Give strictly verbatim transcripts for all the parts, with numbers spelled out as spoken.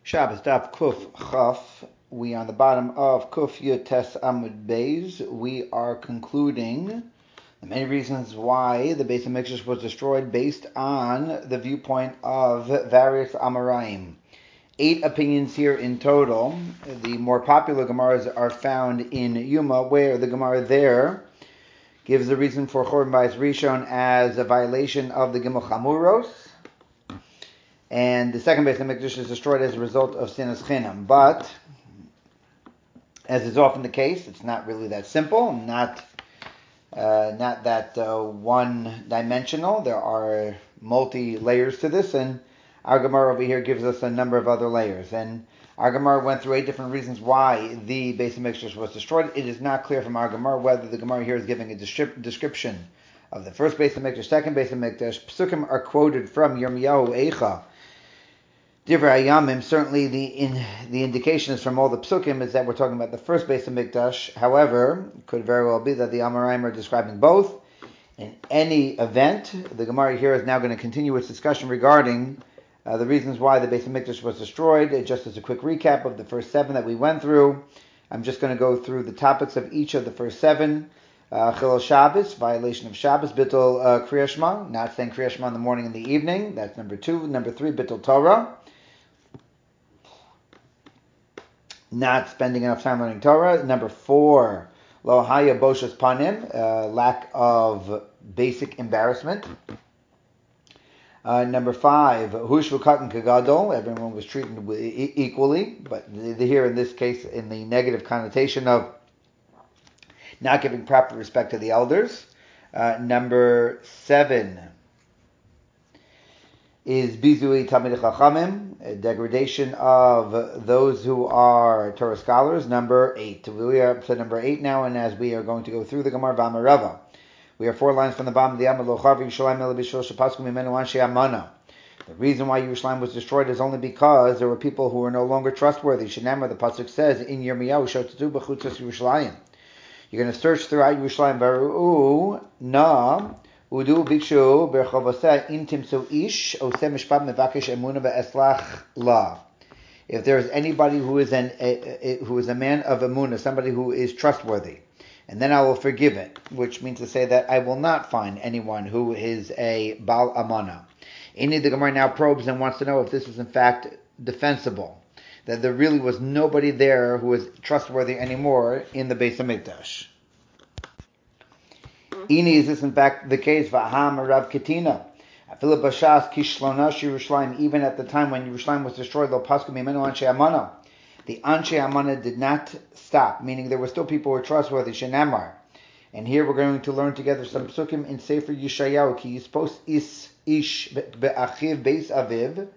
Shabbos Daf Kuf Chaf. We are on the bottom of Kuf Yud Tes Amud Beis. We are concluding the many reasons why the Beis HaMikdash was destroyed based on the viewpoint of various Amoraim. Eight opinions here in total. The more popular Gemaras are found in Yuma, where the Gemara there gives the reason for Churban Bayis Rishon as a violation of the Gimel Chamuros. And the second Beis HaMikdash is destroyed as a result of Sinas Chinam. But, as is often the case, it's not really that simple, not uh, not that uh, one-dimensional. There are multi-layers to this, and our Gemara over here gives us a number of other layers. And our Gemara went through eight different reasons why the Beis HaMikdash was destroyed. It is not clear from our Gemara whether the Gemara here is giving a descrip- description of the first Beis HaMikdash, second Beis HaMikdash. Psukim are quoted from Yirmiyahu Eicha. Divrei Hayamim, certainly the in, the indication is from all the psukim is that we're talking about the first Beis HaMikdash. However, it could very well be that the Amoraim are describing both. In any event, the Gemara here is now going to continue its discussion regarding uh, the reasons why the Beis HaMikdash was destroyed. Just as a quick recap of the first seven that we went through, I'm just going to go through the topics of each of the first seven. Uh, Chilul Shabbos, violation of Shabbos. Bittul uh, Kriya Shema, not saying Kriya Shema in the morning and the evening. That's number two. Number three, Bittul Torah, not spending enough time learning Torah. Number four, Lo Haya Boshas Panim, uh, lack of basic embarrassment. Uh, number five, Hushvu Katan Kagadol, everyone was treated equally, but the, the, here in this case in the negative connotation of not giving proper respect to the elders. Uh, number seven is Bizui Talmidei Chachamim, a degradation of those who are Torah scholars. Number eight. We are up to number eight now, and as we are going to go through the Gemara V'Amarava, we are four lines from the bottom of the Amar Lochav Yerushalayim Ela B'Shul Shepasku Mimenu Anshe Amana. The reason why Yerushalayim was destroyed is only because there were people who were no longer trustworthy. Shenamar, the pasuk says in Yirmiyahu, Shotatu B'chutzas Yerushalayim. You're going to search throughout Yerushalayim. Varu na udu bikshu berchavoseh in timsu ish oseh mishpat mevakesh emuna ve'eslach la. If there is anybody who is an a, a, who is a man of emuna, somebody who is trustworthy, and then I will forgive it, which means to say that I will not find anyone who is a bal amana. Any the Gemara now probes and wants to know if this is in fact defensible, that there really was nobody there who was trustworthy anymore in the Beis HaMikdash. Ini, is this in fact the case? V'aham Rav Ketina. Philip Bashas Kishlonash Yerushalayim, even at the time when Yerushalayim was destroyed, Lo Pasku Mimenu Anshe Amana. The Anshe Amana did not stop, meaning there were still people who were trustworthy. Shenamar. And here we're going to learn together some psukim in Sefer Yeshayahu. Ki yispos is ish be'achiv beis aviv.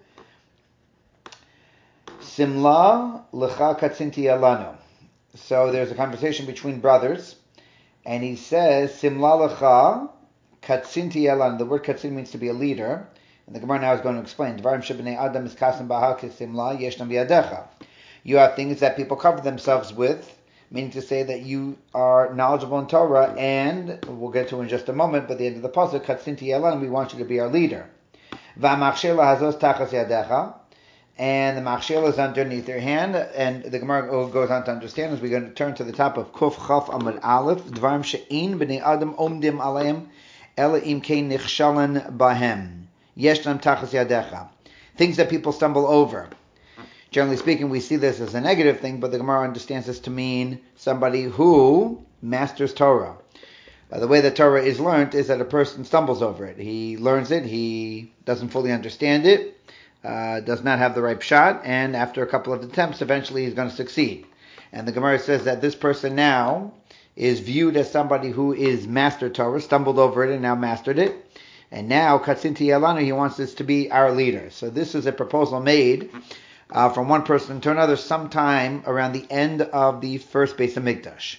Simla lecha katzinti alanu. So there's a conversation between brothers, and he says, Simla lecha katzinti alanu. The word katzin means to be a leader, and the Gemara now is going to explain. Dvarim shebnei adam iskasim baha kesimla yeshnam biyadecha. You have things that people cover themselves with, meaning to say that you are knowledgeable in Torah, and we'll get to in just a moment, but at the end of the pasuk, katzinti alanu, we want you to be our leader. Va'machshela hazos tachas yadecha. And the machshel is underneath their hand, and the Gemara goes on to understand as we're going to turn to the top of Kuf Chaf Amud Aleph. Dvarim she'in b'nei adam omdim aleim ela im kein nichshalan bahem yeshlam tachas yadecha. Things that people stumble over. Generally speaking, we see this as a negative thing, but the Gemara understands this to mean somebody who masters Torah. Uh, the way that Torah is learned is that a person stumbles over it. He learns it, he doesn't fully understand it, Uh, does not have the right shot, and after a couple of attempts, eventually he's going to succeed. And the Gemara says that this person now is viewed as somebody who is mastered Torah, stumbled over it and now mastered it. And now, Katzinti Yalanu, he wants this to be our leader. So this is a proposal made uh, from one person to another sometime around the end of the first Beis HaMikdash.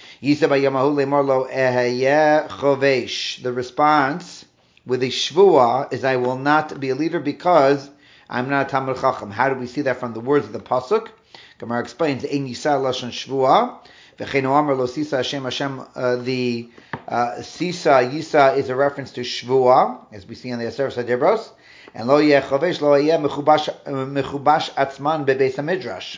The response with the shvuah is, I will not be a leader because I'm not a Talmid Chacham. How do we see that from the words of the pasuk? Gemara explains, Ein yisa lashon shvuah, v'chein omer lo sisa Hashem Hashem. Uh, the uh, sisa yisa is a reference to shvuah, as we see in the Aseret Hadibros, And lo yeh chovesh lo yeh mechubash mechubash atzman bebeis hamidrash.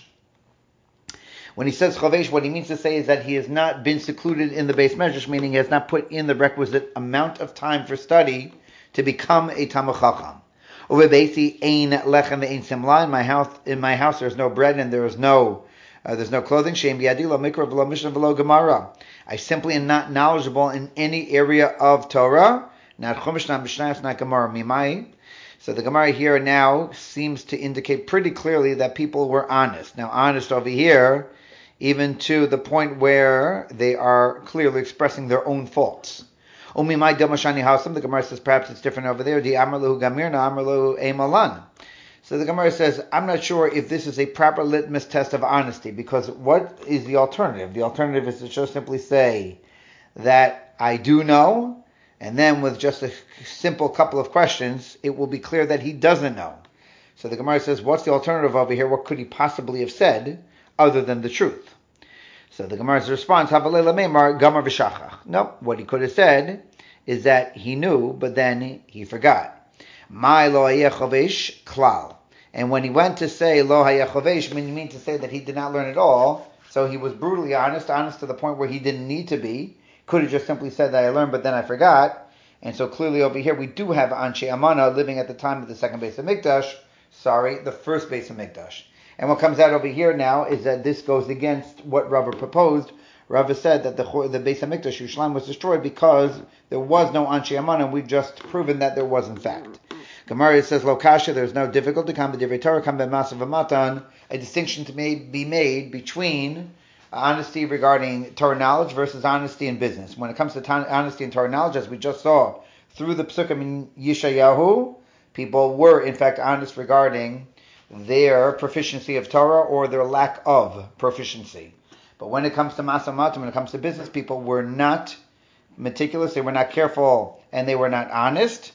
When he says chovesh, what he means to say is that he has not been secluded in the Beis Medrash, meaning he has not put in the requisite amount of time for study to become a Talmid Chacham. Uvebeisi ein lechem ve'ein simla. In my house, in my house, there is no bread and there is no, uh, there's no clothing. Shein biyadi lo mikra v'lo mishnah v'lo gemara. I simply am not knowledgeable in any area of Torah. Not chumash, not mishnah, not gemara. Mimai. So the Gemara here now seems to indicate pretty clearly that people were honest. Now, honest over here, even to the point where they are clearly expressing their own faults. Umimai Damashani Hasam, the Gemara says perhaps it's different over there. Di Amarlu Gamirna, Amarlu Emalan. So the Gemara says, I'm not sure if this is a proper litmus test of honesty, because what is the alternative? The alternative is to just simply say that I do know, and then with just a simple couple of questions, it will be clear that he doesn't know. So the Gemara says, what's the alternative over here? What could he possibly have said other than the truth? So the Gemara's response, Havalela Meimar Gamar V'Shachach. No, what he could have said is that he knew, but then he forgot. My lo hayeh chovesh klal. And when he went to say lo hayeh chovesh, mean mean to say that he did not learn at all. So he was brutally honest, honest to the point where he didn't need to be. Could have just simply said that I learned, but then I forgot. And so clearly over here we do have Anshe Amana living at the time of the second Beis Hamikdash. Sorry, the first Beis Hamikdash. And what comes out over here now is that this goes against what Rava proposed. Rava said that the the Beis Hamikdash Yerushalayim was destroyed because there was no Anshe Amana, and we've just proven that there was in fact. Gemara says, Lo kasha, there's no difficulty. Kam b'divrei Torah, kam b'masav v'matan. A distinction to be made between honesty regarding Torah knowledge versus honesty in business. When it comes to ta- honesty in Torah knowledge, as we just saw through the Psukim in Yeshayahu, people were in fact honest regarding their proficiency of Torah or their lack of proficiency. But when it comes to Masa Matam, when it comes to business, people were not meticulous, they were not careful, and they were not honest.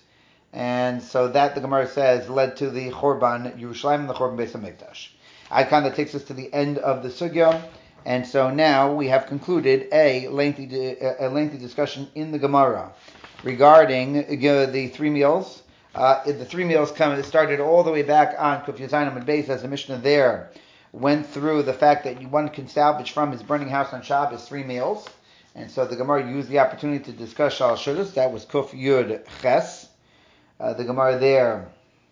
And so that, the Gemara says, led to the Chorban Yerushalayim and the Chorban Beis Hamikdash. Icon that takes us to the end of the Sugya. And so now we have concluded a lengthy a lengthy discussion in the Gemara regarding uh, the three meals. Uh, the three meals come. It started all the way back on Kuf Yazayin Amud Beis, as the Mishnah there went through the fact that one can salvage from his burning house on Shabbos three meals, and so the Gemara used the opportunity to discuss Shal Shudas. That was Kuf Yud Ches. Uh, the Gemara there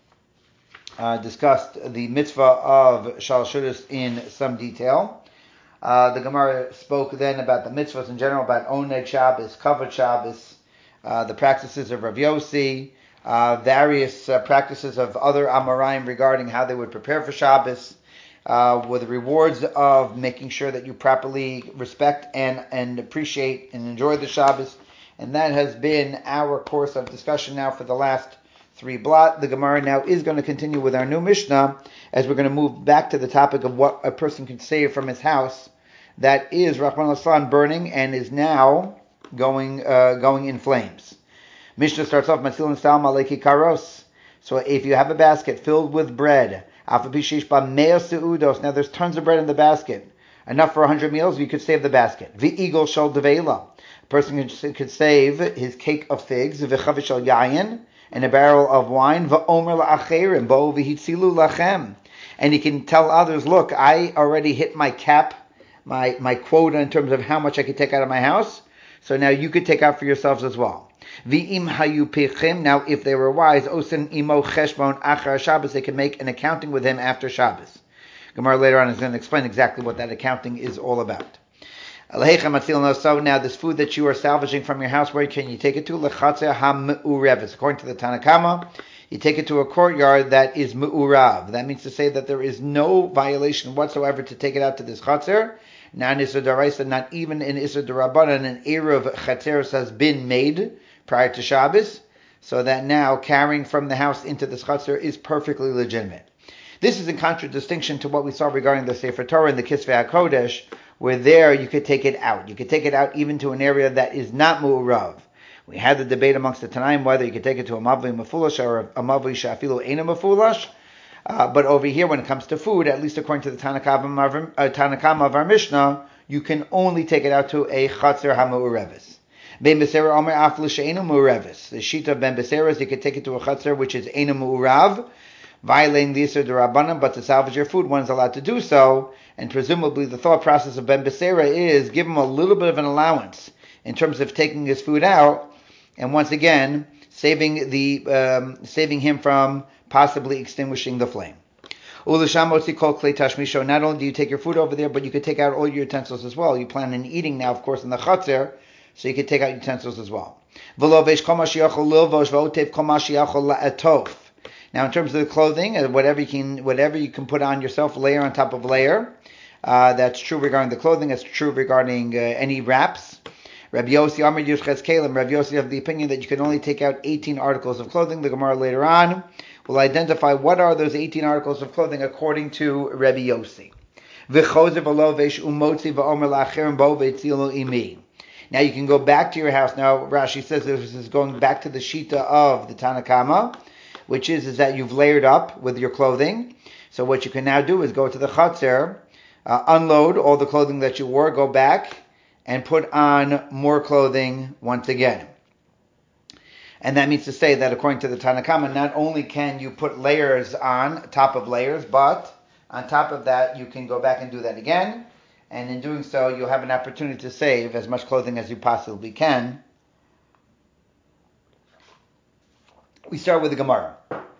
uh, discussed the mitzvah of Shal Shudas in some detail. Uh, the Gemara spoke then about the mitzvahs in general, about Oneg Shabbos, Kavod Shabbos, uh, the practices of Rav Yossi, uh, various uh, practices of other Amoraim regarding how they would prepare for Shabbos, uh, with the rewards of making sure that you properly respect and, and appreciate and enjoy the Shabbos. And that has been our course of discussion now for the last three blot. The Gemara now is going to continue with our new Mishnah, as we're going to move back to the topic of what a person can save from his house that is Rahman al-Aslan burning and is now going uh, going in flames. Mishnah starts off Matzil and Stal Maleki Karos. So if you have a basket filled with bread, now there's tons of bread in the basket, enough for one hundred meals, you could save the basket. V'igol shel devela. A person could save his cake of figs, v'chavish shel yayin, and a barrel of wine, v'omer la'acherim, bo v'hitzilu lachem. And he can tell others, look, I already hit my cap, my, my quota in terms of how much I could take out of my house, so now you could take out for yourselves as well. V'im hayu pechim, now if they were wise, osen imo cheshbon achar Shabbos, they can make an accounting with him after Shabbos. Gemara later on is going to explain exactly what that accounting is all about. So now this food that you are salvaging from your house, where can you take it to? Lechatzer ha-me'urev. According to the Tanna Kama, you take it to a courtyard that is me'urav. That means to say that there is no violation whatsoever to take it out to this chatzer. Not in Isser D'Oraisa, not even in Isser D'Rabbanan, an Erev Chatzeros has been made prior to Shabbos, so that now carrying from the house into this chatzer is perfectly legitimate. This is in contradistinction to what we saw regarding the Sefer Torah and the Kisvei HaKodesh, where there you could take it out. You could take it out even to an area that is not Mu'urav. We had the debate amongst the Tanaim whether you could take it to a Mavli Mefulash or a Mavli Shafilu Eina Mefulash. Uh, but over here, when it comes to food, at least according to the Tanna Kama of our Mishnah, you can only take it out to a Chatzer HaMu'urevis. Ben Besera Omer Aflu She'enu Mu'revis. The sheet of Ben Besera is you could take it to a chutzner which is Einu Mu'urav, violating the Yisur D'Rabbanan, but to salvage your food, one is allowed to do so. And presumably the thought process of Ben Besera is give him a little bit of an allowance in terms of taking his food out, and once again saving the um, saving him from possibly extinguishing the flame. Not only do you take your food over there, but you could take out all your utensils as well. You plan on eating now, of course, in the chutzner, so you could take out utensils as well. Now, in terms of the clothing, whatever you can, whatever you can put on yourself, layer on top of layer. Uh, that's true regarding the clothing. That's true regarding uh, any wraps. Rabbi Yossi Amar Yushchez Kalim. Rabbi Yossi have the opinion that you can only take out eighteen articles of clothing. The Gemara later on will identify what are those eighteen articles of clothing according to Rabbi Yossi. Now you can go back to your house. Now Rashi says this is going back to the Shita of the Tanna Kama, which is, is that you've layered up with your clothing. So what you can now do is go to the chutzner, uh, unload all the clothing that you wore, go back and put on more clothing once again. And that means to say that according to the Tanna Kama, not only can you put layers on top of layers, but on top of that, you can go back and do that again. And in doing so, you'll have an opportunity to save as much clothing as you possibly can. We start with the Gemara.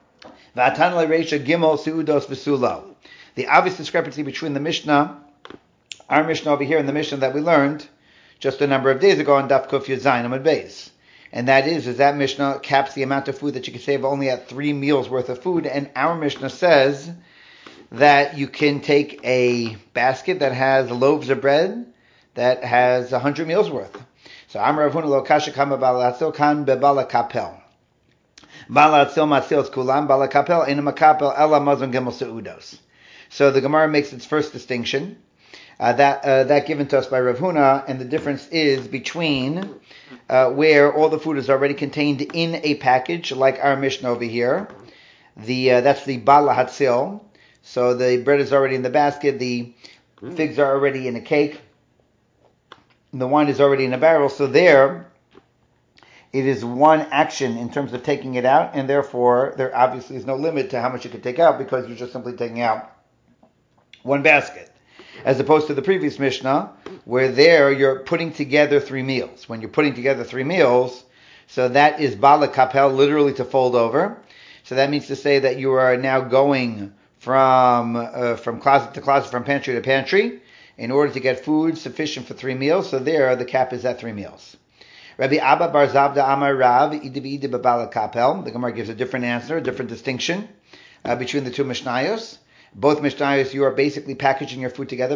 The obvious discrepancy between the Mishnah, our Mishnah over here, and the Mishnah that we learned just a number of days ago on Daf Kuf Yud Zayin Amud Beis. And that is, is that Mishnah caps the amount of food that you can save only at three meals worth of food. And our Mishnah says that you can take a basket that has loaves of bread that has one hundred meals worth. So Amar Rav Huna lo kasha kama balatzil kan bebala kapel. Balatzil matzil kulam bala kapel ina makapel ela mazon gimel seudos. So the Gemara makes its first distinction. Uh, that uh, that given to us by Rav Huna, and the difference is between uh, where all the food is already contained in a package, like our Mishnah over here. The uh, that's the bala hatzil. So the bread is already in the basket, the figs are already in a cake, the wine is already in a barrel. So there, it is one action in terms of taking it out, and therefore there obviously is no limit to how much you can take out because you're just simply taking out one basket. As opposed to the previous Mishnah, where there you're putting together three meals. When you're putting together three meals, so that is bala kapel, literally to fold over. So that means to say that you are now going from uh, from closet to closet, from pantry to pantry, in order to get food sufficient for three meals. So there, the cap is at three meals. Rabbi Abba Bar Zavda Amar Rav Idib Idib Bala Kapel. The Gemara gives a different answer, a different distinction uh, between the two Mishnayos. Both Mishnayos, you are basically packaging your food together.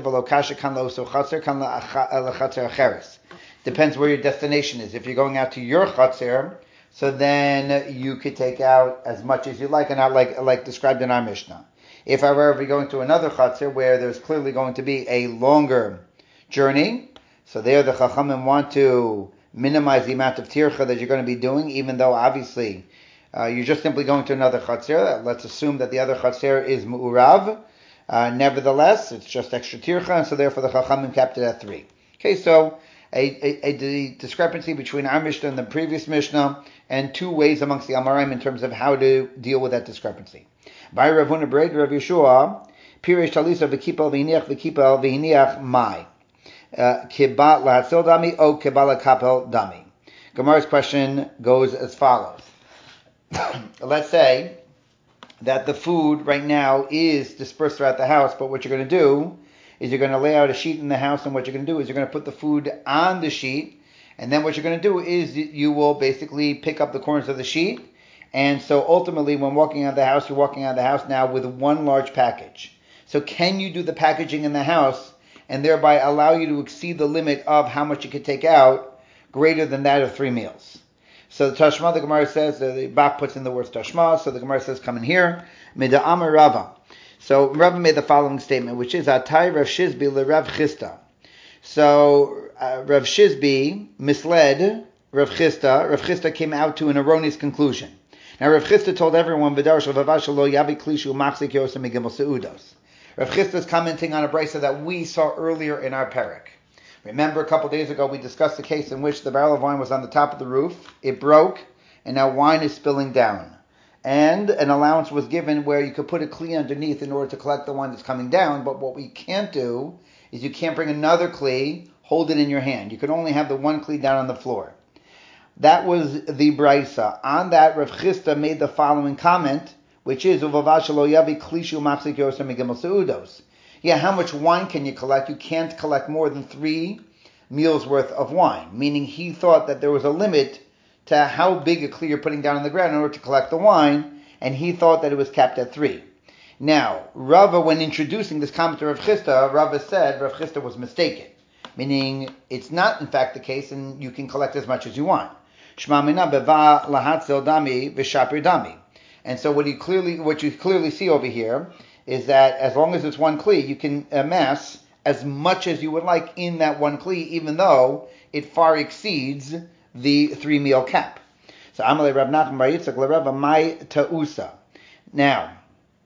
Depends where your destination is. If you're going out to your chutzner, so then you could take out as much as you like, and not like like described in our Mishnah. If, however, you're going to another chutzner where there's clearly going to be a longer journey, so there the Chachamim want to minimize the amount of tircha that you're going to be doing, even though obviously Uh, you're just simply going to another chatzir. Let's assume that the other chatzir is mu'urav. Uh, nevertheless, it's just extra tircha, and so therefore the Chachamim kept it at three. Okay, so a, a, a discrepancy between our Mishnah and the previous Mishnah, and two ways amongst the Amoraim in terms of how to deal with that discrepancy. By Rav Huna Breid, Rav Yeshua, Piresh Talisa v'kipel v'hiniach v'kipel v'hiniach mai. Kiba lahatzil dami o kiba lakapel dami. Gemara's question goes as follows. Let's say that the food right now is dispersed throughout the house, but what you're going to do is you're going to lay out a sheet in the house, and what you're going to do is you're going to put the food on the sheet, and then what you're going to do is you will basically pick up the corners of the sheet, and so ultimately when walking out of the house, you're walking out of the house now with one large package. So can you do the packaging in the house and thereby allow you to exceed the limit of how much you can take out greater than that of three meals? So the Tashma, the Gemara says, uh, the Bach puts in the words Tashma, so the Gemara says, come in here, Mida Amar Rava. So Rava made the following statement, which is, Atai Rav Shizbi le Rav Chisda. So uh, Rav Shizbi misled Rav Chisda. Rav Chisda came out to an erroneous conclusion. Now Rav Chisda told everyone, V'darash Vavash lo yavi klishu machzik yosem megimel seudos. Rav Chisda is commenting on a brisa that we saw earlier in our parak. Remember a couple days ago we discussed the case in which the barrel of wine was on the top of the roof, it broke, and now wine is spilling down. And an allowance was given where you could put a kli underneath in order to collect the wine that's coming down, but what we can't do is you can't bring another kli, hold it in your hand. You can only have the one kli down on the floor. That was the brisa. On that, Rav Chisda made the following comment, which is, yeah, how much wine can you collect? You can't collect more than three meals worth of wine, meaning he thought that there was a limit to how big a kli you're putting down on the ground in order to collect the wine, and he thought that it was capped at three. Now, Rava, when introducing this comment to Rav Chisda, Rava said Rav Chisda was mistaken, meaning it's not in fact the case, and you can collect as much as you want. Shma mina beva lahatzel dami v'shapir dami. And so what you clearly, what you clearly see over here is that as long as it's one kli, you can amass as much as you would like in that one kli, even though it far exceeds the three meal cap. So Amalei Rav Nachman Bar Yitzchak LeRava Mai Ta'usa. Now,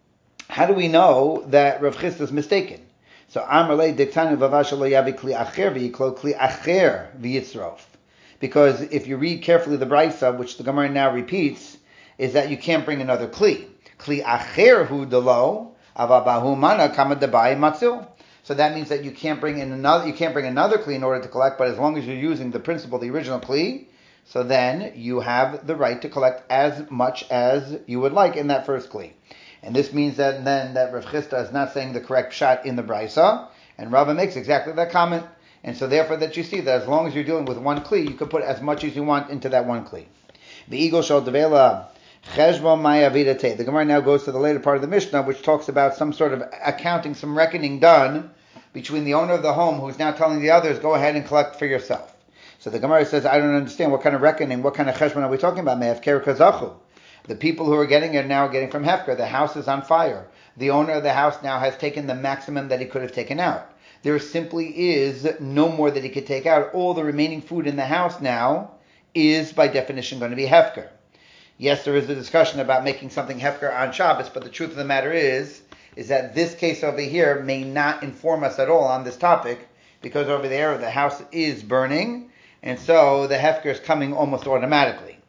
how do we know that Rav Chisda is mistaken? So Amalei Diktanu Vavash Lo Yavi Kli Acher V'Yiklo Kli Acher V'Yitzrof. Because if you read carefully the brisa, which the Gemara now repeats, is that you can't bring another kli. Kli acher hu delo avabahu mana kama debai matzil. So that means that you can't bring in another. You can't bring another kli in order to collect. But as long as you're using the principle, the original kli, so then you have the right to collect as much as you would like in that first kli. And this means that then that Rav Chisda is not saying the correct pshat in the brisa, and Rava makes exactly that comment. And so therefore that you see that as long as you're dealing with one kli, you can put as much as you want into that one kli. The Eagle shall devela cheshbon mayavidate. The Gemara now goes to the later part of the Mishnah, which talks about some sort of accounting, some reckoning done between the owner of the home who's now telling the others, go ahead and collect for yourself. So the Gemara says, I don't understand what kind of reckoning, what kind of cheshbon are we talking about? Me'afker kazachu. The people who are getting it are now getting from hefker. The house is on fire. The owner of the house now has taken the maximum that he could have taken out. There simply is no more that he could take out. All the remaining food in the house now is, by definition, going to be hefker. Yes, there is a discussion about making something hefker on Shabbos, but the truth of the matter is, is that this case over here may not inform us at all on this topic, because over there the house is burning, and so the hefker is coming almost automatically.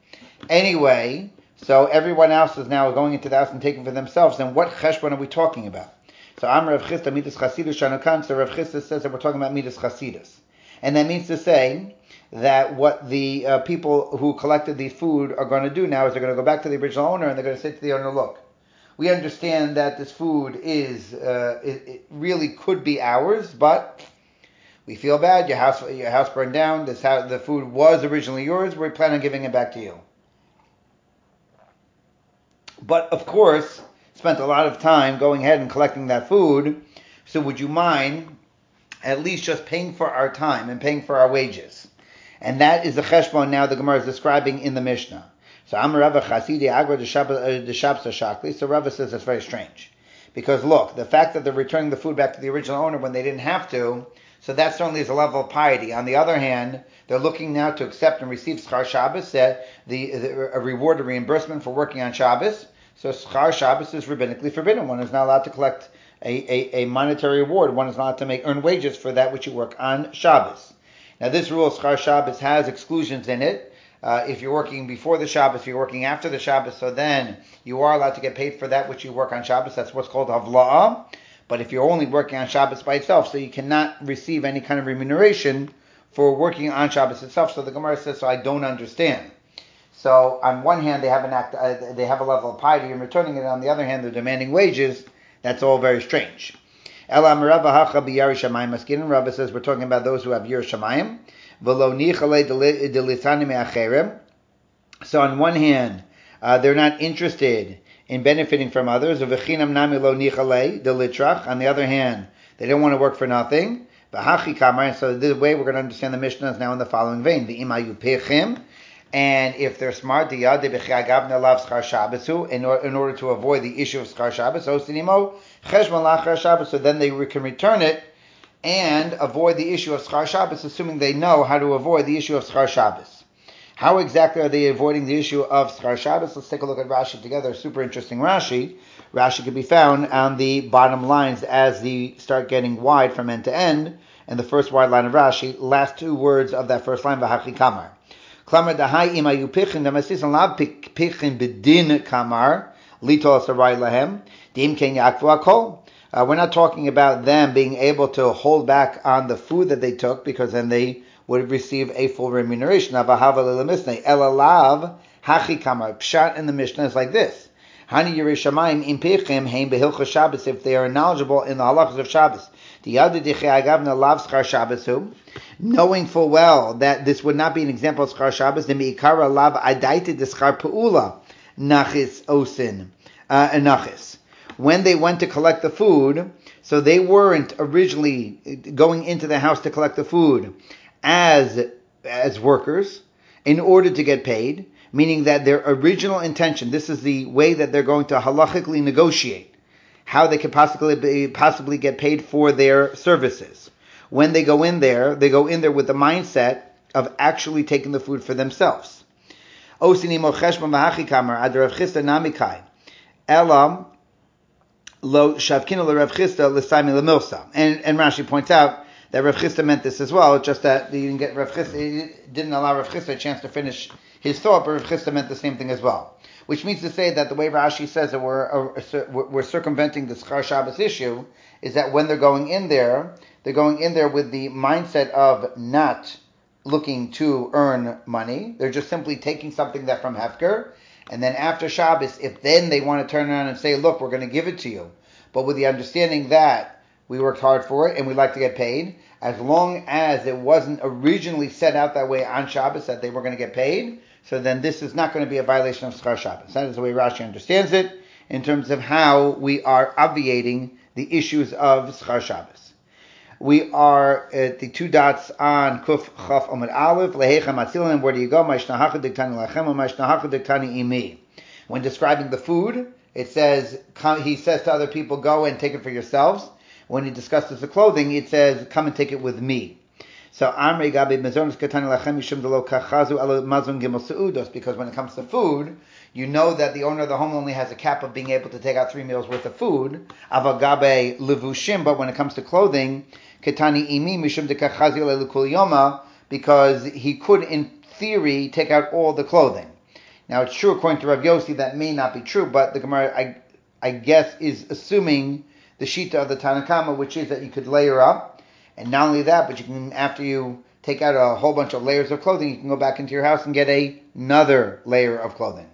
Anyway, so everyone else is now going into the house and taking for themselves, then what cheshbon are we talking about? So Amar Rav Chisda Midas Chasidus Shanukan. So Rav Chisda says that we're talking about Midas Chasidus, and that means to say that what the uh, people who collected the food are going to do now is they're going to go back to the original owner and they're going to say to the owner, "Look, we understand that this food is uh, it, it really could be ours, but we feel bad. Your house your house burned down. This house, the food was originally yours. We plan on giving it back to you." But of course, spent a lot of time going ahead and collecting that food, so would you mind at least just paying for our time and paying for our wages? And that is the cheshbon now the Gemara is describing in the Mishnah. So Amar Rava Chasidi Agra de Shabsa Shakli. So Rava says that's very strange. Because look, the fact that they're returning the food back to the original owner when they didn't have to, so that certainly is a level of piety. On the other hand, they're looking now to accept and receive Schar Shabbos, that the, the a reward, a reimbursement for working on Shabbos. So Schar Shabbos is rabbinically forbidden. One is not allowed to collect a, a, a monetary reward. One is not allowed to make earn wages for that which you work on Shabbos. Now this rule, Schar Shabbos, has exclusions in it. Uh, if you're working before the Shabbos, if you're working after the Shabbos, so then you are allowed to get paid for that which you work on Shabbos. That's what's called Havla'ah. But if you're only working on Shabbos by itself, so you cannot receive any kind of remuneration for working on Shabbos itself. So the Gemara says, so I don't understand. So on one hand, they have an act, uh, they have a level of piety in returning it. On the other hand, they're demanding wages. That's all very strange. Ela Rava Hacha B'Yari Shamayim Maskinim. Rava says we're talking about those who have Yir Shamayim. V'lo nichale delitani me'acherem. So on one hand, uh, they're not interested in benefiting from others. V'chinam nami lo nichale delitrach. On the other hand, they don't want to work for nothing. V'hachi kamar. So the way we're going to understand the Mishnah is now in the following vein: V'imayu pechim. And if they're smart, in order, in order to avoid the issue of Schar Shabbos, so then they can return it and avoid the issue of Schar Shabbos, assuming they know how to avoid the issue of Schar Shabbos. How exactly are they avoiding the issue of Schar Shabbos? Let's take a look at Rashi together. Super interesting Rashi. Rashi can be found on the bottom lines as they start getting wide from end to end. in the first wide line of Rashi, last two words of that first line, v'hachi kamar. Klamar dahai im ayu pichin, damasisan lav pichin bedin kamar, litol sarai lahem, dim ken yakvu akol. Uh, we're not talking about them being able to hold back on the food that they took, because then they would receive a full remuneration. Elalav hachi kamar. Pshat in the Mishnah is like this. Hani Yerushalayim im pechem heim behilchos Shabbos, if they are knowledgeable in the halachas of Shabbos. Knowing full well that this would not be an example of schar Shabbos, the miikara lav adaita de schar peula nachis osin uh, nachis. When they went to collect the food, so they weren't originally going into the house to collect the food as as workers in order to get paid, meaning that their original intention, this is the way that they're going to halachically negotiate how they could possibly be, possibly get paid for their services. When they go in there, they go in there with the mindset of actually taking the food for themselves. Elam lo shavkinu l'Rav Chisda l'saimi l'milsa. And and Rashi points out that Rav Chisda meant this as well, just that he didn't get Rav Chisda, he didn't allow Rav Chisda a chance to finish his thought, but Rav Chisda meant the same thing as well. Which means to say that the way Rashi says that we're, uh, we're circumventing the Schar Shabbos issue is that when they're going in there, they're going in there with the mindset of not looking to earn money. They're just simply taking something that from Hefker, and then after Shabbos, if then they want to turn around and say, look, we're going to give it to you, but with the understanding that we worked hard for it and we'd like to get paid, as long as it wasn't originally set out that way on Shabbos that they were going to get paid, so then this is not going to be a violation of Schar Shabbos. That is the way Rashi understands it in terms of how we are obviating the issues of Schar Shabbos. We are at the two dots on Kuf Chaf Amud Aleph, Lehecha Matzilim, where do you go? Ma'ishnahacha diktani lachem, ma'ishnahacha diktani imi. When describing the food, it says, he says to other people, go and take it for yourselves. When he discusses the clothing, it says, come and take it with me. So Amrei Gabi Mazonos Katani Lachem Yishum Delo Kachazu Alo Mazon Gimel Seudos, because when it comes to food, you know that the owner of the home only has a cap of being able to take out three meals worth of food. Avagabe Levushim, but when it comes to clothing, Katani Imi Mishum de Kachazi Lelukul Yoma, because he could in theory take out all the clothing. Now it's true according to Rav Yossi that may not be true, but the Gemara I I guess is assuming the Shita of the Tanna Kama, which is that you could layer up. And not only that, but you can, after you take out a whole bunch of layers of clothing, you can go back into your house and get a, another layer of clothing.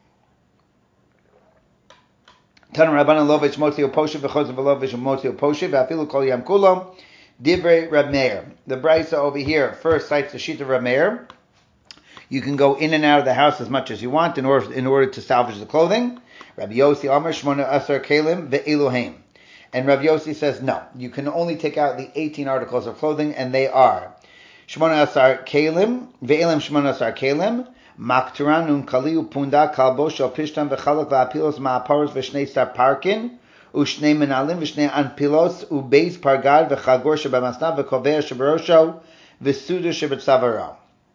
Tana Rabbanan Lovich Motzi Poshe v'Chozav Lovich Motzi Poshe v'Afilu Kol Yam Kulam Divrei Reb Meir. The Brisa over here first cites the sheet of Reb Meir. You can go in and out of the house as much as you want in order in order to salvage the clothing. Rabbi Yossi Amar Shmona Asar Kalim ve'Eloheim. And Rav Yossi says, no, you can only take out the eighteen articles of clothing, and they are Shmona Asar Kalim, Ve'elim Shmona Asar Kalim, Makturan Nun Kaliu Punda Kalbo Shal Pishtan V'chalak V'apilos Ma'aparos V'shnei Sar Parkin, U'shnei Menalim V'shnei Anpilos U'beis Pargad V'chagor Shebamasna V'kovea Shebarosho V'suda Shebetzavaro.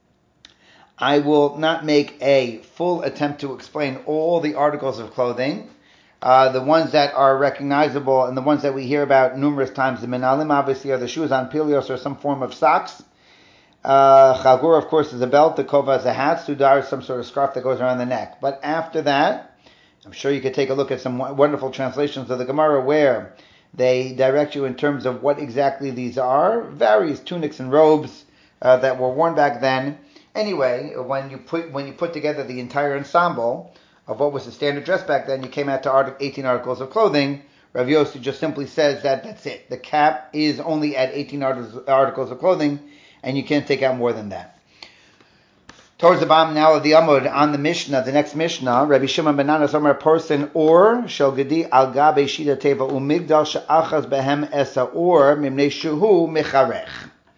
I will not make a full attempt to explain all the articles of clothing. Uh, the ones that are recognizable and the ones that we hear about numerous times, the menalim obviously are the shoes, on pilios or some form of socks. Uh, Chagur, of course, is a belt. The kova is a hat. Sudar is some sort of scarf that goes around the neck. But after that, I'm sure you could take a look at some wonderful translations of the Gemara where they direct you in terms of what exactly these are. Various tunics and robes uh, that were worn back then. Anyway, when you put when you put together the entire ensemble of what was the standard dress back then, you came out to eighteen articles of clothing. Rav Yossi just simply says that that's it. The cap is only at eighteen articles of clothing, and you can't take out more than that. Towards the bottom now of the Amud, on the Mishnah, the next Mishnah, Rabbi Shimon ben Nanas Omer Porson or Shel Gedi al Gabe Shida Teva Umigdal She'achaz Behem Esa or Mimnei Shuhu Mecharech.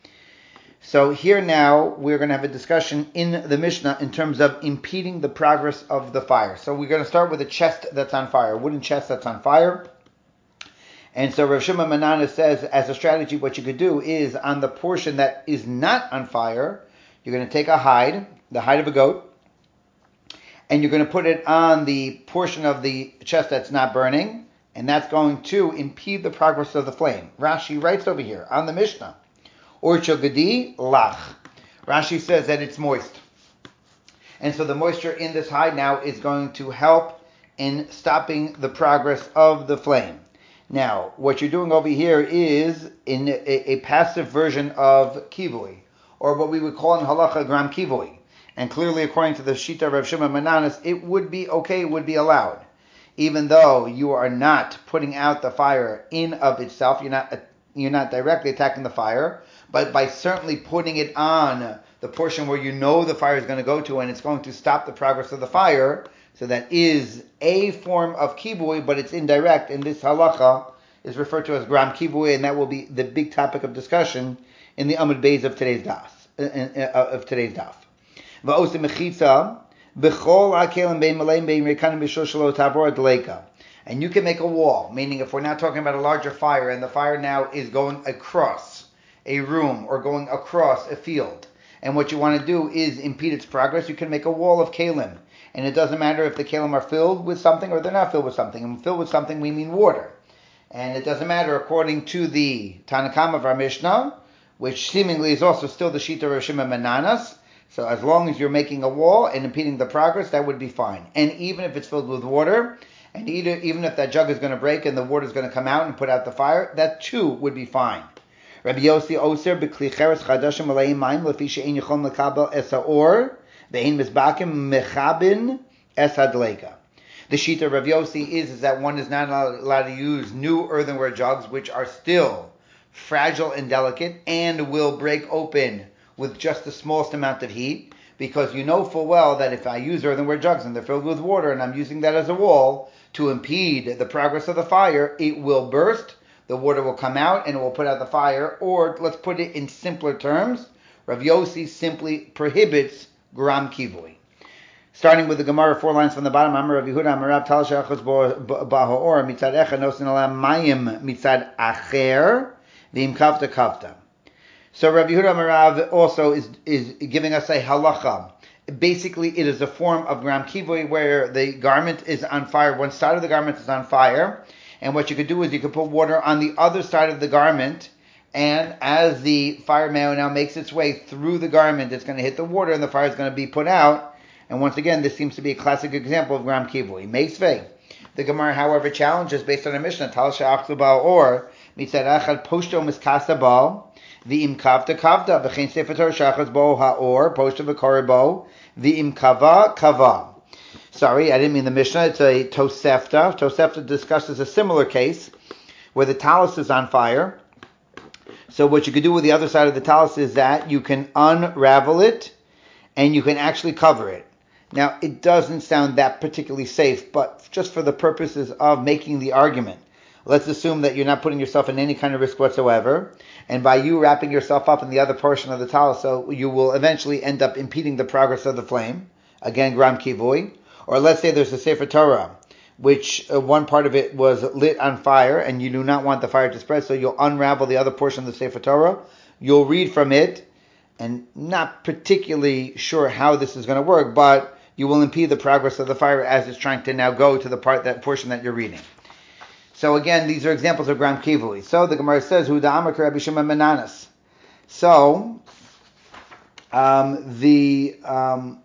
So here now we're going to have a discussion in the Mishnah in terms of impeding the progress of the fire. So we're going to start with a chest that's on fire, a wooden chest that's on fire. And so Rav Shimon ben Nanas says, as a strategy, what you could do is on the portion that is not on fire, you're going to take a hide, the hide of a goat, and you're going to put it on the portion of the chest that's not burning, and that's going to impede the progress of the flame. Rashi writes over here on the Mishnah, Orcho Gedi Lach. Rashi says that it's moist. And so the moisture in this hide now is going to help in stopping the progress of the flame. Now, what you're doing over here is in a, a passive version of kivui, or what we would call in halacha gram kivui. And clearly, according to the Shita of Rav Shimon Mananas, it would be okay, it would be allowed. Even though you are not putting out the fire in of itself, you're not you're not directly attacking the fire, but by certainly putting it on the portion where you know the fire is going to go to, and it's going to stop the progress of the fire. So that is a form of kivui, but it's indirect, and this halacha is referred to as gram kivui, and that will be the big topic of discussion in the Amud Beis of today's daf. Uh, of today's daf. Va'osim mechitza b'chol ha'kelim bein maleim bein rekanim b'shul shelo tavor adleika. And you can make a wall, meaning if we're now talking about a larger fire, and the fire now is going across a room or going across a field, and what you want to do is impede its progress, you can make a wall of kelim. And it doesn't matter if the kelim are filled with something or they're not filled with something. And filled with something, we mean water. And it doesn't matter according to the Tanakam of our Mishnah, which seemingly is also still the Shita of Rav Shimon Mananas. So as long as you're making a wall and impeding the progress, that would be fine. And even if it's filled with water, and either, even if that jug is going to break and the water is going to come out and put out the fire, that too would be fine. Rabbi Yossi Oser b'kli cheres chadashim aleim mayim lefi she'ein yichol lekabel es ha'or ve'ein mizbakim mechabin es hadleika. The Shita of Rav Yossi is, is that one is not allowed, allowed to use new earthenware jugs, which are still fragile and delicate and will break open with just the smallest amount of heat, because you know full well that if I use earthenware jugs and they're filled with water and I'm using that as a wall to impede the progress of the fire, it will burst, the water will come out and it will put out the fire. Or let's put it in simpler terms, Rav Yossi simply prohibits gram kivui. Starting with the Gemara, four lines from the bottom, Amar Rav Yehuda, Amar Rav Tal She'achos Ba'ha'or, Mitzad Echad Nosin Alam Mayim Mitzad Acher, V'im Kavta Kavta. So Rav Yehuda Amarav also is, is giving us a halacha. Basically, it is a form of gram kivui where the garment is on fire. One side of the garment is on fire. And what you could do is you could put water on the other side of the garment. And as the fire now makes its way through the garment, it's going to hit the water and the fire is going to be put out. And once again, this seems to be a classic example of gram kivui. Meisvei. The Gemara, however, challenges based on a Mishnah. Tal she'achzu ba'or mitzad echad poshto miskasa ba'al. V'im kavta kavta, v'chein sefer Torah shachas bo ha'or, poshta v'korebo, v'im kava kava. Sorry, I didn't mean the Mishnah. It's a Tosefta. Tosefta discusses a similar case where the talus is on fire. So what you could do with the other side of the talus is that you can unravel it and you can actually cover it. Now, it doesn't sound that particularly safe, but just for the purposes of making the argument, let's assume that you're not putting yourself in any kind of risk whatsoever, and by you wrapping yourself up in the other portion of the talus, so you will eventually end up impeding the progress of the flame. Again, gram kivui. Or let's say there's a Sefer Torah, which uh, one part of it was lit on fire, and you do not want the fire to spread, so you'll unravel the other portion of the Sefer Torah. You'll read from it, and not particularly sure how this is going to work, but you will impede the progress of the fire as it's trying to now go to the part, that portion that you're reading. So again, these are examples of gram kivui. So the Gemara says, Huda Amar Rabbi Shimon Mananas. So um, the um,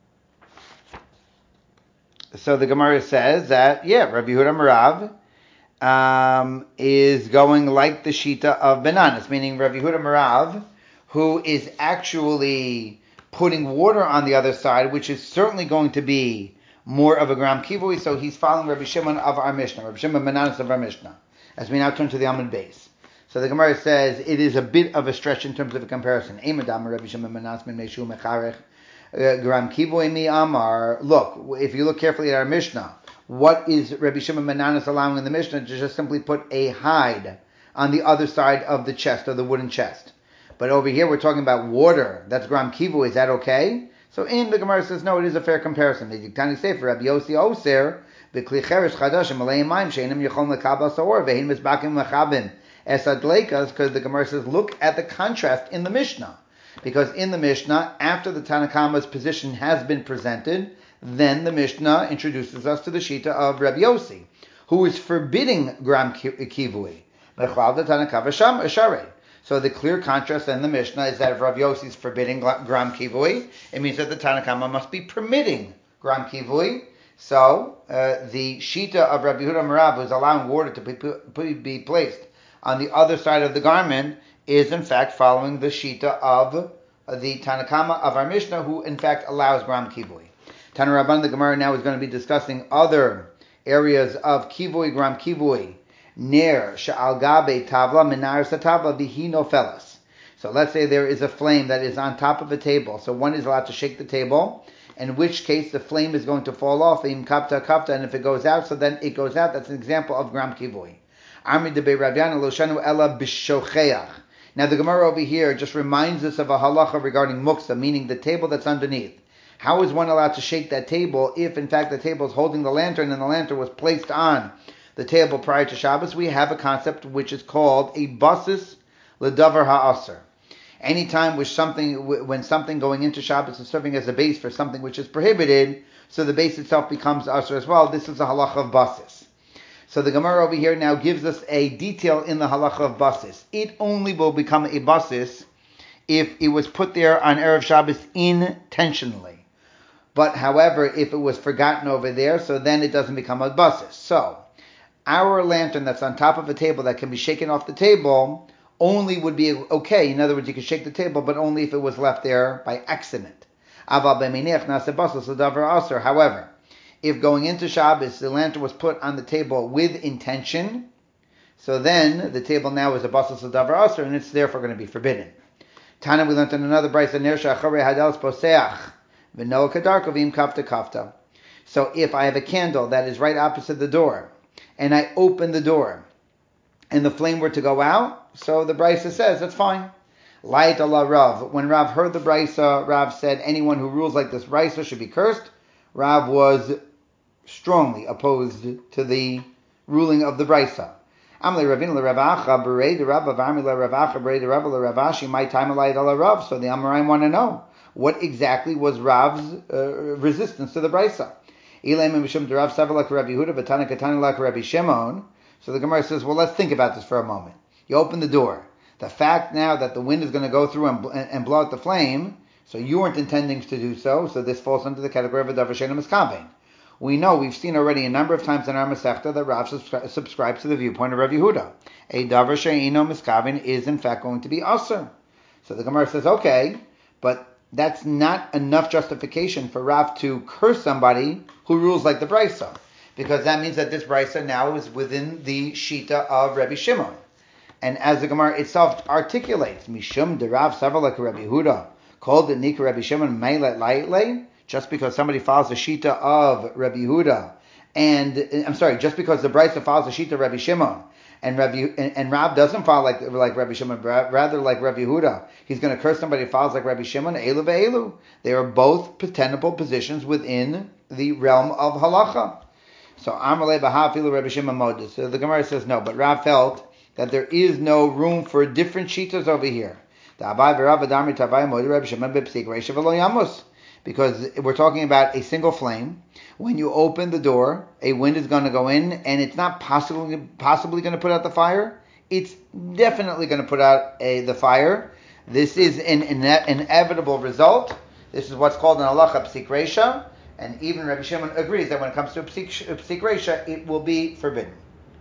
so the Gemara says that yeah, Rabbi Yehuda Marav um, is going like the Shita of Bananas, meaning Rabbi Yehuda Marav, who is actually putting water on the other side, which is certainly going to be more of a gram kivui, so he's following Rabbi Shimon of our Mishnah, Rabbi Shimon Mananas of our Mishnah, as we now turn to the Amud Beis. So the Gemara says it is a bit of a stretch in terms of a comparison. Rabbi Shimon Mananas min meishu mecharech gram kivui mi amar. Look, if you look carefully at our Mishnah, what is Rabbi Shimon Mananas allowing in the Mishnah? To just simply put a hide on the other side of the chest, or the wooden chest. But over here we're talking about water. That's gram kivui. Is that okay? So in the Gemara says, no, it is a fair comparison. The Tani Sefer, Rabbi Yossi Oser, B'kli cheresh chadashim aleim mayim she'enim yichol lekabel saor ve'hin mizbakim mechabim es adleikas, because the Gemara says, look at the contrast in the Mishnah. Because in the Mishnah, after the Tanakama's position has been presented, then the Mishnah introduces us to the Shita of Rabbi Yossi, who is forbidding gram kivui. So the clear contrast in the Mishnah is that if Rav Yossi is forbidding gram kivui, it means that the Tanna Kama must be permitting gram kivui. So uh, the shita of Rabbi Yehuda Marav, who is allowing water to be, be placed on the other side of the garment, is in fact following the shita of the Tanna Kama of our Mishnah, who in fact allows gram kivui. Tana Rabban, the Gemara now is going to be discussing other areas of kivui, gram kivui. Ner sha'al gabe tavla minar satavla bihi nofelas. So let's say there is a flame that is on top of a table. So one is allowed to shake the table, in which case the flame is going to fall off, im kapta kapta, and if it goes out, so then it goes out. That's an example of gram kivui. Amri de Rav lo shanu ella bishocheach. Now the Gemara over here just reminds us of a halacha regarding muksa, meaning the table that's underneath. How is one allowed to shake that table if in fact the table is holding the lantern and the lantern was placed on the table prior to Shabbos? We have a concept which is called a basis ledavar ha'aser. Anytime which something, when something going into Shabbos is serving as a base for something which is prohibited, so the base itself becomes aser as well. This is a halacha of basis. So the Gemara over here now gives us a detail in the halacha of basis. It only will become a basis if it was put there on Erev Shabbos intentionally. But however, if it was forgotten over there, so then it doesn't become a basis. So our lantern that's on top of a table that can be shaken off the table only would be okay. In other words, you could shake the table, but only if it was left there by accident. However, if going into Shabbos, the lantern was put on the table with intention, so then the table now is a basal sadavar aser, and it's therefore going to be forbidden. Tana, we learned in another brayso, ner sha'acharei hadelos poseach v'noa kadarko v'im kafta kafta. So if I have a candle that is right opposite the door, and I open the door, and the flame were to go out, so the brayso says that's fine. Light Allah Rav. When Rav heard the brayso, Rav said anyone who rules like this brayso should be cursed. Rav was strongly opposed to the ruling of the brayso. Amle Ravin leRavacha berei the Rav Avami leRavacha berei the Rav leRavashi. My time light Allah Rav. So the Amoraim want to know what exactly was Rav's uh, resistance to the brayso. Ilaim mishum Rav Savalak Rabbi Yehuda v'Tana Katana lak Rabbi Shimon. So the Gemara says, well, let's think about this for a moment. You open the door. The fact now that the wind is going to go through and, and blow out the flame, so you weren't intending to do so, so this falls under the category of a davar she'eino miskaven. We know, we've seen already a number of times in our Masechta that Rav subscri- subscribes to the viewpoint of Rav Yehuda. A davar she'eino miskaven is in fact going to be aser. So the Gemara says, okay, but that's not enough justification for Rav to curse somebody who rules like the brayso, because that means that this brayso now is within the shita of Rabbi Shimon. And as the Gemara itself articulates, Mishum de Rav Savalak Rabbi Yehuda, called the Nika Rabbi Shimon Meilet Laitle, just because somebody follows the shita of Rabbi Yehuda, and I'm sorry, just because the brayso follows the shita of Rabbi Shimon, and Rabbi and, and Rav doesn't follow like like Rabbi Shimon, rather like Rabbi Yehuda, he's going to curse somebody who follows like Rabbi Shimon. Elu ve'elu, they are both tenable positions within the realm of halacha. So Amalei Bahafilu Rabbi Shimon Modus. So the Gemara says no, but Rav felt that there is no room for different shitas over here. Because we're talking about a single flame. When you open the door, a wind is going to go in, and it's not possibly possibly going to put out the fire. It's definitely going to put out a, the fire. This is an, an inevitable result. This is what's called an halacha psik reisha, and even Rabbi Shimon agrees that when it comes to a psik, a psik reisha, it will be forbidden.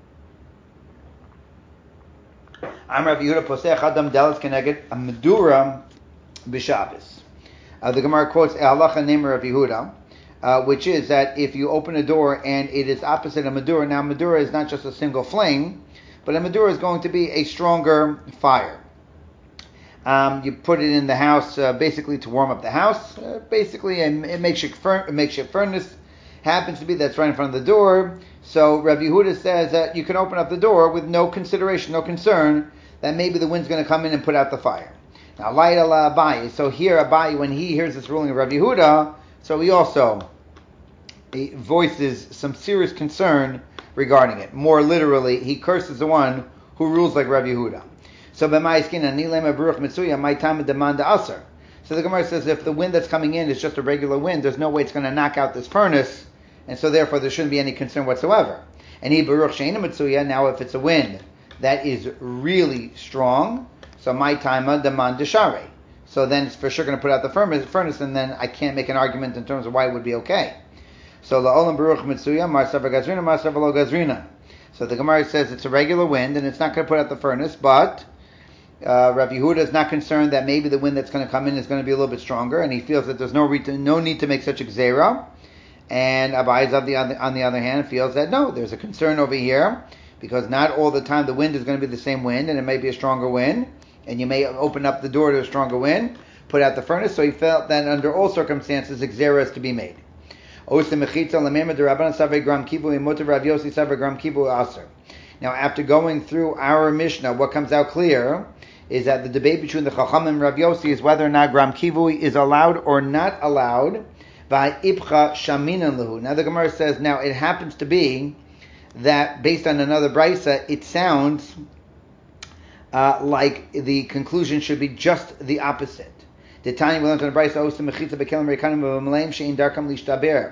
I'm Rabbi Yehuda posech adam dalas keneged a medura b'Shabbos. Uh, the Gemara quotes a halacha named Rabbi Yehuda, uh, which is that if you open a door and it is opposite a medura, now medura is not just a single flame, but a medura is going to be a stronger fire. Um, you put it in the house uh, basically to warm up the house. Uh, basically, a, a makeshift, fur- a makeshift furnace happens to be that's right in front of the door. So Rabbi Yehuda says that you can open up the door with no consideration, no concern that maybe the wind's going to come in and put out the fire. Now, Light ala Abaye. So here Abaye, when he hears this ruling of Rabbi Yehuda, so he also he voices some serious concern regarding it. More literally, he curses the one who rules like Rabbi Yehuda. So So the Gemara says if the wind that's coming in is just a regular wind, there's no way it's going to knock out this furnace, and so therefore there shouldn't be any concern whatsoever. And he Baruch Sheina Mitsuya, now if it's a wind that is really strong, So my time demand deshare. So then it's for sure going to put out the furnace, and then I can't make an argument in terms of why it would be okay. So la'olam baruch mitsuya mar savar gazrina mar savar lo gazrina. So the Gemara says it's a regular wind, and it's not going to put out the furnace, but uh, Rav Yehuda is not concerned that maybe the wind that's going to come in is going to be a little bit stronger, and he feels that there's no re- no need to make such a gzera. And Abai on the, on the other hand feels that no, there's a concern over here, because not all the time the wind is going to be the same wind, and it may be a stronger wind, and you may open up the door to a stronger wind, put out the furnace. So he felt that under all circumstances, a gzera is to be made. Now, after going through our Mishnah, what comes out clear is that the debate between the Chacham and Rav Yossi is whether or not Gram Kivui is allowed or not allowed by Ibcha Shaminan Lahu. Now the Gemara says, now it happens to be that based on another Brisa, it sounds uh, like the conclusion should be just the opposite. The Tanya we learned on the Brisa, Osim Mechitza Bekelim Reikanim B'Maleim Shein Darkam Lishtaber.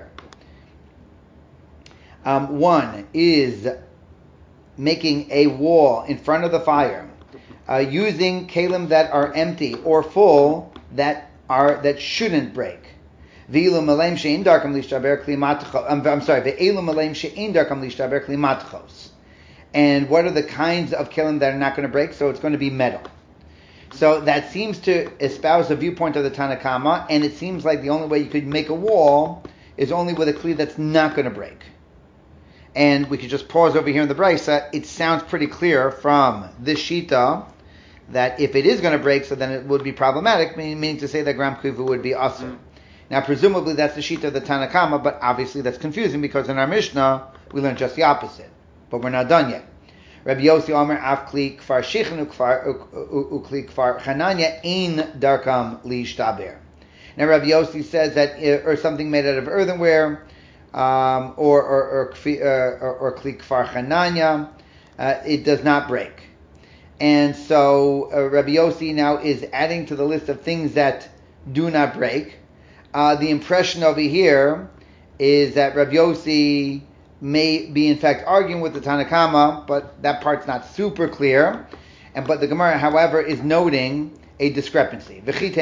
Um, one is making a wall in front of the fire, uh, using kalim that are empty or full that are that shouldn't break. V'ilu malaim she'in darkam lishtaber klimatchos. I'm sorry. Ve'ilu malaim she'in darkam lishtaber klimatchos. And what are the kinds of kalim that are not going to break? So it's going to be metal. So that seems to espouse the viewpoint of the Tanna Kama, and it seems like the only way you could make a wall is only with a kli that's not going to break. And we could just pause over here in the Brisa. It sounds pretty clear from this Shita that if it is going to break, so then it would be problematic, meaning to say that Gram Kivu would be Asr. Mm. Now, presumably that's the Shita of the Tanna Kama, but obviously that's confusing because in our Mishnah, we learned just the opposite. But we're not done yet. Rabbi Yossi Omer Af Kli Kfar Shichin Ukli Kfar Chananya Ein Darkam Li Shtaber. Now, Rabbi Yossi says that, or something made out of earthenware, Um, or or or, uh, or, or kli kfar chananya, uh, it does not break. And so uh, Rabbi Yossi now is adding to the list of things that do not break. Uh, the impression over here is that Rabbi Yossi may be in fact arguing with the Tanna Kama, but that part's not super clear. And but the Gemara, however, is noting a discrepancy.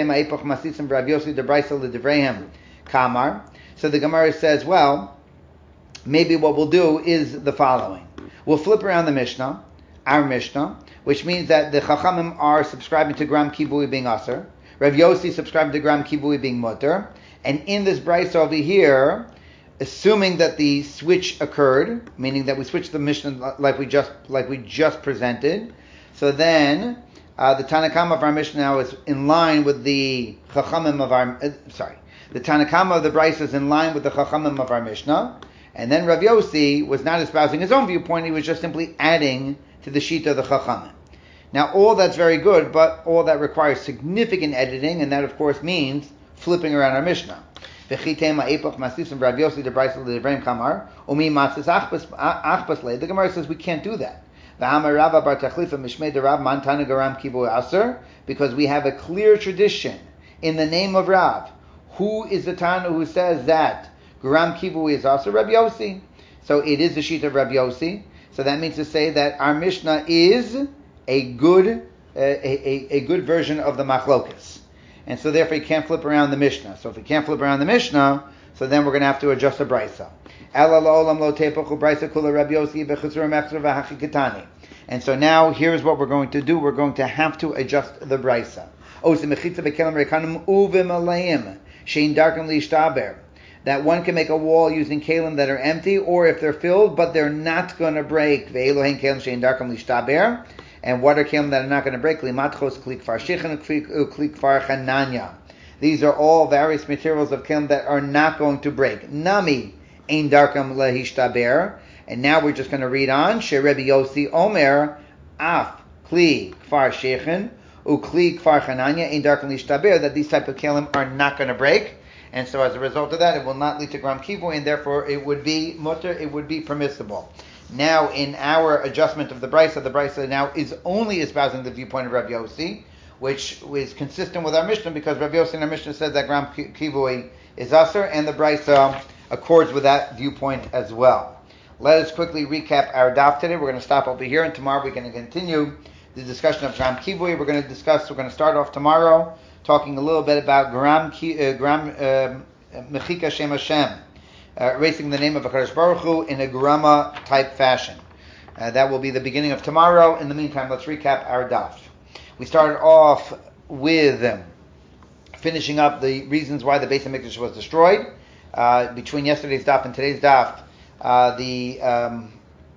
Kamar. So the Gemara says, well, maybe what we'll do is the following. We'll flip around the Mishnah, our Mishnah, which means that the Chachamim are subscribing to Gram Kibui being Aser. Rav Yossi subscribing to Gram Kibui being Mutter. And in this Brisa over here, assuming that the switch occurred, meaning that we switched the Mishnah like we just like we just presented, so then uh, the Tanna Kama of our Mishnah now is in line with the Chachamim of our... Uh, sorry. The Tanna Kama of the Brisa is in line with the Chachamim of our Mishnah, and then Rav Yossi was not espousing his own viewpoint; he was just simply adding to the Shita of the Chachamim. Now, all that's very good, but all that requires significant editing, and that, of course, means flipping around our Mishnah. The Gemara says we can't do that. Because we have a clear tradition in the name of Rav. Who is the Tana who says that Gram Kivu is also Rabbi Yossi? So it is the sheet of Rabbi Yossi. So that means to say that our Mishnah is a good uh, a, a, a good version of the Machlokas. And so therefore you can't flip around the Mishnah. So if you can't flip around the Mishnah, so then we're going to have to adjust the Brisa. And so now here's what we're going to do. We're going to have to adjust the Brisa. That one can make a wall using kalim that are empty, or if they're filled, but they're not going to break. And what are kalim that are not going to break? These are all various materials of kalim that are not going to break. Nami ein darkam lehishtaber. And now we're just going to read on. She Rebbe Yossi Omer af kli kfar shechin. Ukli kfar chananya ein darkam lishtaber, that these type of kalim are not going to break, and so as a result of that, it will not lead to gram kivu, and therefore it would be mutter, it would be permissible. Now, in our adjustment of the Brisa, the Brisa now is only espousing the viewpoint of Rav Yossi, which is consistent with our Mishnah, because Rav Yossi in our Mishnah said that gram kivu is aser, and the Brisa accords with that viewpoint as well. Let us quickly recap our daf today. We're going to stop over here, and tomorrow we're going to continue the discussion of Gram Kivui. We're going to discuss, we're going to start off tomorrow talking a little bit about Gram uh, Gram Mechika Shem Hashem, uh, erasing the name of HaKadosh Baruch Hu in a Grama type fashion. Uh, that will be the beginning of tomorrow. In the meantime, let's recap our daf. We started off with um, finishing up the reasons why the Beis HaMikdash was destroyed. Uh, between yesterday's daf and today's daf, uh, the um,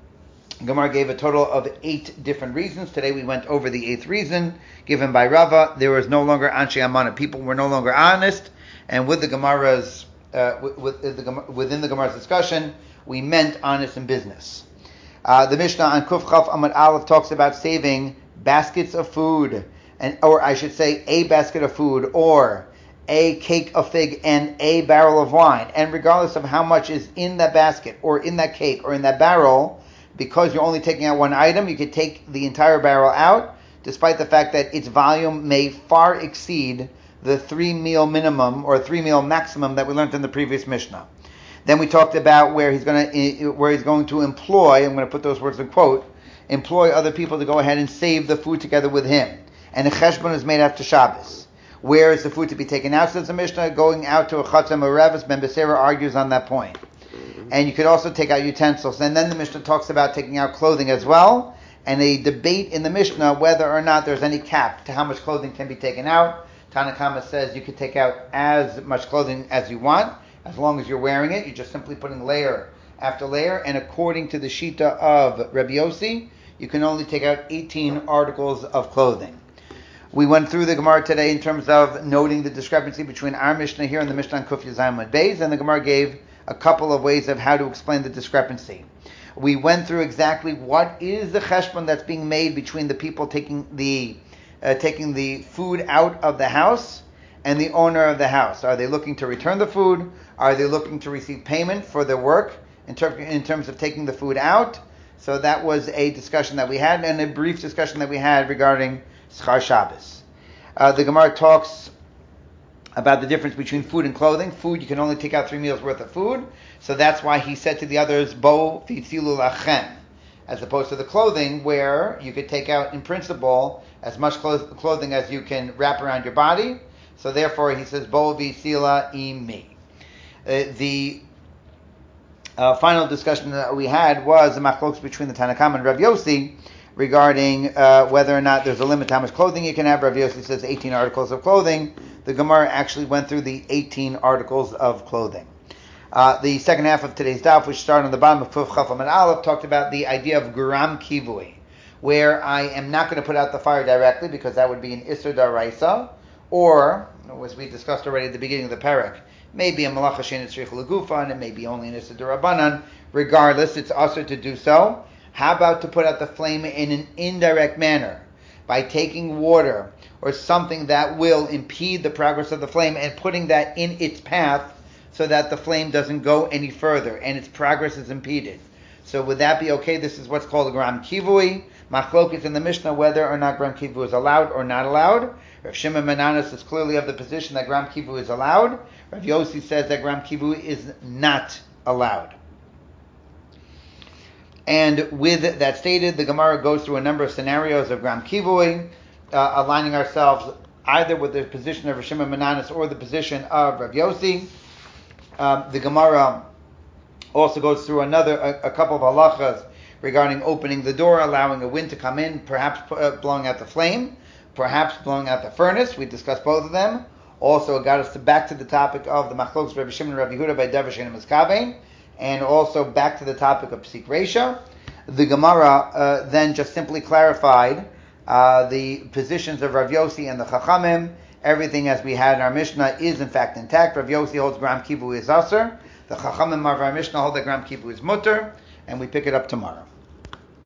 Gemara gave a total of eight different reasons. Today we went over the eighth reason given by Rava. There was no longer Anshe Amana. People were no longer honest, and with the Gemara's uh, with, with the, within the Gemara's discussion, we meant honest in business. Uh, the Mishnah on Kuf Chaf Amud Aleph talks about saving baskets of food, and or I should say a basket of food, or a cake of fig and a barrel of wine. And regardless of how much is in that basket, or in that cake, or in that barrel, because you're only taking out one item, you could take the entire barrel out, despite the fact that its volume may far exceed the three meal minimum or three meal maximum that we learned in the previous Mishnah. Then we talked about where he's going to where he's going to employ, I'm going to put those words in quote, employ other people to go ahead and save the food together with him. And the cheshbon is made after Shabbos. Where is the food to be taken out, says the Mishnah? Going out to a chatzah mereves. Ben Beseira argues on that point. And you could also take out utensils. And then the Mishnah talks about taking out clothing as well. And a debate in the Mishnah whether or not there's any cap to how much clothing can be taken out. Tanakama says you could take out as much clothing as you want, as long as you're wearing it. You're just simply putting layer after layer. And according to the Shita of Rabbi Yossi, you can only take out eighteen articles of clothing. We went through the Gemara today in terms of noting the discrepancy between our Mishnah here and the Mishnah on Kuf Yezayim Beis, and the Gemara gave a couple of ways of how to explain the discrepancy. We went through exactly what is the cheshbon that's being made between the people taking the uh, taking the food out of the house and the owner of the house. Are they looking to return the food? Are they looking to receive payment for their work in, ter- in terms of taking the food out? So that was a discussion that we had, and a brief discussion that we had regarding Schar Shabbos. Uh, the Gemara talks about the difference between food and clothing. Food, you can only take out three meals worth of food, so that's why he said to the others, Bo v'tzilu lachem, as opposed to the clothing, where you could take out, in principle, as much clo- clothing as you can wrap around your body. So therefore, he says, Bo v'tzila imi. Uh, the uh, final discussion that we had was the machlokes between the Tanakam and Rav Yossi, regarding uh, whether or not there's a limit to how much clothing you can have. Rav Yossi says eighteen articles of clothing. The Gemara actually went through the eighteen articles of clothing. Uh, the second half of today's daf, which started on the bottom of Kuf Chaf Amud Aleph, talked about the idea of Gram Kivui, where I am not going to put out the fire directly because that would be an Isser Daraisa, or, as we discussed already at the beginning of the parak, maybe a Malacha Shein Tzrich L'Gufa, and it may be only an Isser Darabanan. Regardless, it's also to do so. How about to put out the flame in an indirect manner by taking water or something that will impede the progress of the flame and putting that in its path so that the flame doesn't go any further and its progress is impeded? So would that be okay? This is what's called a Gram Kivui. Machlokes in the Mishnah whether or not Gram Kivui is allowed or not allowed. Rav Shimon Mananas is clearly of the position that Gram Kivui is allowed. Rav Yossi says that Gram Kivui is not allowed. And with that stated, the Gemara goes through a number of scenarios of Gram Kivui, uh, aligning ourselves either with the position of Rav Shimon Mananas or the position of Rav Yossi. Um, the Gemara also goes through another a, a couple of halachas regarding opening the door, allowing a wind to come in, perhaps uh, blowing out the flame, perhaps blowing out the furnace. We discussed both of them. Also, it got us to back to the topic of the machlokes Rabbi Shimon and Rabbi Yehuda by Davar Shein Miskavein, and also back to the topic of Psik Reisha. The Gemara uh, then just simply clarified uh, the positions of Rav Yossi and the Chachamim. Everything as we had in our Mishnah is in fact intact. Rav Yossi holds Gram Kivui is Aser. The Chachamim of our Mishnah hold that Gram Kivui is Mutter, and we pick it up tomorrow.